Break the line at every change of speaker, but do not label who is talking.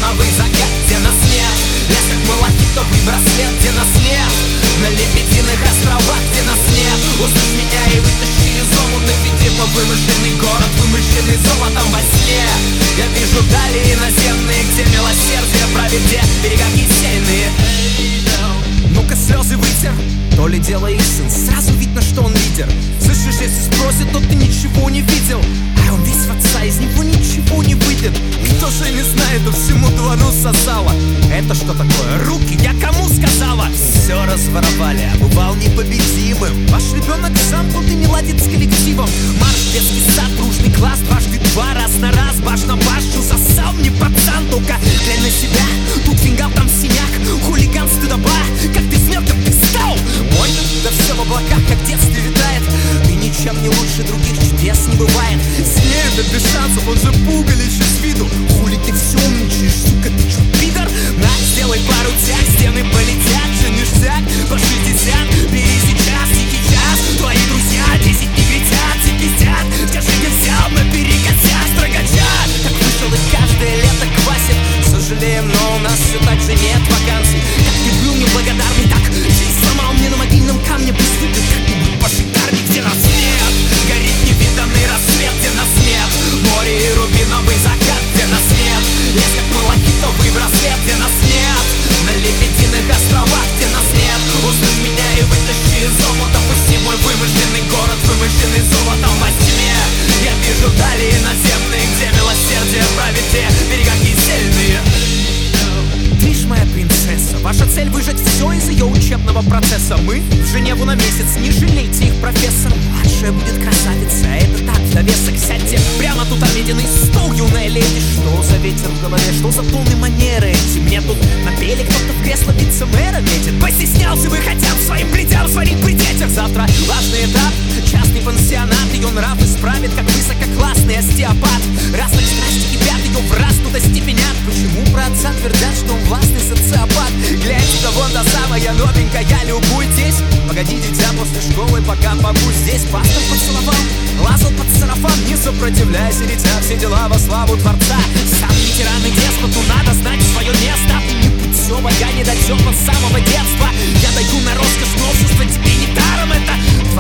рубиновый закат, где нас нет. Лес как малахитовый браслет, где нас нет. На лебединых островах, где нас нет. Услышь меня и вытащи из омута, веди по вымышленный город, вымышленный золотом во сне. Я вижу дали иноземные, где милосердие правит, где берега кисельные. Ну-ка слезы вытер, то ли дело их сын, сразу видно, что он лидер. Слышишь, если спросит, то ты ничего не видел. А он весь в отца, из него ничего не выйдет. Кто же не знает, то всему двору сосало. Это что такое? Руки, я кому сказала? Все разворовали, а бывал непобедимым. Ваш ребенок замкнут и не ладит с коллективом. Марш, детский сад, дружный класс, дважды два, раз на раз, баш на башу. Засал мне пацан, только глянь на себя. Тут фингал, там синяк, хулиган, стыдоба. Как ты смел, как ты стал? Мой, да все в облаках, как в детстве витает. Ты ничем не лучше других, чудес не бывает. Смею, да без шансов, он же пугалище с виду. Хули ты все умничаешь, сука, ты чё, пидор? На, сделай пару тяг, стены полетят, же ништяк, по 60, бери сейчас, тихий час. Твои друзья 10 негритят, все пиздят, скажи, где взял, наперекося строгача. Так вышел и каждое лето квасит. Сожалеем, но у нас все так же нет вакансий. Как ты был неблагодарный, так жизнь сломал мне на могильном камне. Пусть выпьет как-нибудь пошикарней, где нас нет. Горит невиданный рассвет, где нас нет. Море и рубиновый закат, где нас нет. Лес как малахитовый браслет, где нас нет. На лебединых островах, где нас нет. Услышь меня и вытащи из омута. Пусти мой вымышленный город, вымышленный золотом во тьме. Я вижу дали иноземные, где милосердие правит, где берега кисельные. Ты ж моя принцесса, ваша цель выжать все из ее учебного процесса. Мы в Женеву на месяц, не жалейте их, профессор. Младшая будет красавица, это так, в довесок. Сядьте прямо тут, обеденный стол, юная леди. Что за ветер в голове, что за тон и манеры эти? Мне тут напели, кто-то в кресло вице-мэра метит. Постеснялся бы хотя бы своим плетям сварить при детях. Завтра важный этап, частный пансионат. Ее нрав исправит, как высококлассный остеопат. Раз так страсти кипят, ее в раз тут остепенят. Почему про отца твердят, что он властный социопат? Гляньте-ка, вон та самая новенькая, любуйтесь. Погоди, дитя, после школы, пока побудь здесь. Пастор поцеловал, лазал под сарафан. Не сопротивляйся, дитя, все дела во славу Творца. Сам ветеран и деспот, ну надо знать свое место. Ты не путёва, я недотёпа с самого детства. Я даю на роскошь новшества, тебе не даром это.